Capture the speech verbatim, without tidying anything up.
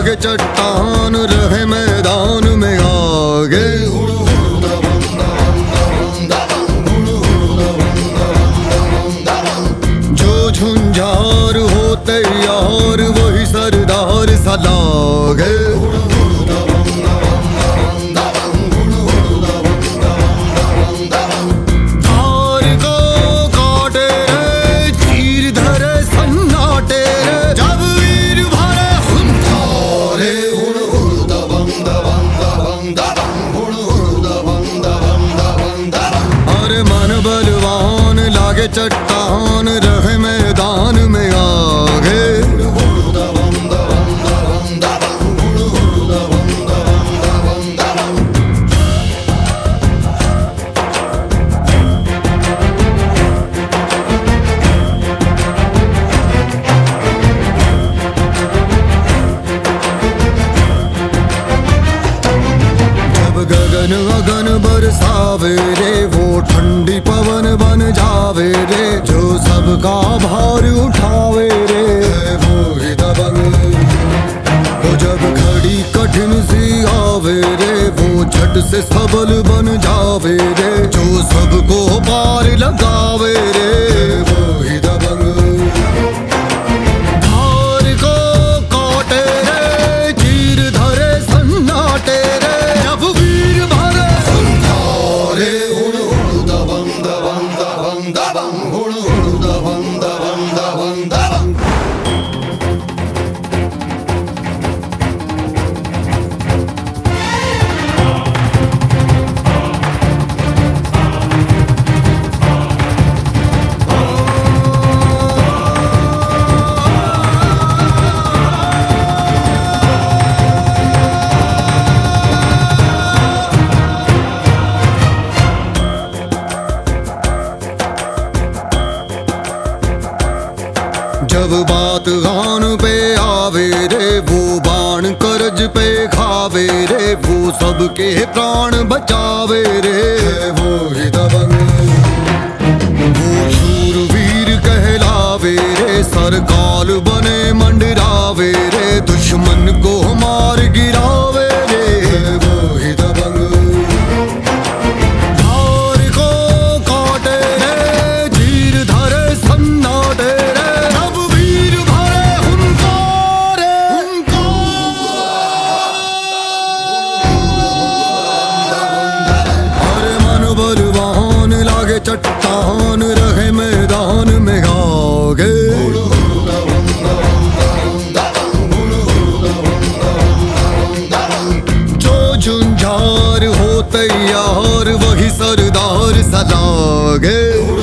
लागे चट्टान रहे मैदान में आगे। जो झुंझार होते यार वही सरदार सा लागे। बलवान लागे चट्टान रहे मैदान में आगे। जब गगन अगन बरसावे रे वो ठंडी पवन बन जावे रे। जो सबका भार उठावे रे वो ही दबंग। वो जब घड़ी कठिन सी आवे रे वो झट से सबल बन जावे रे। जो सबको पार लगावे रे वो ही दबंग। धार को काटे रे चीर धरे सन्नाटे रे। जब वीर भरे रे जब बात गान पे आवे रे वो बाण करज पे खावे रे। वो सबके प्राण बचावे रे वो ही दबंग। वो शूरवीर कहलावे रे सरकाल बने मंडरावे रे। दुश्मन को मार गिरावे रे वो ही दबंग। धार को काटे रे चीर धरे सन्नाटे रे। बलवान लागे चट्टान रहे मैदान में आगे। जो झुंझार हो तैयार वही सरदार सा लागे।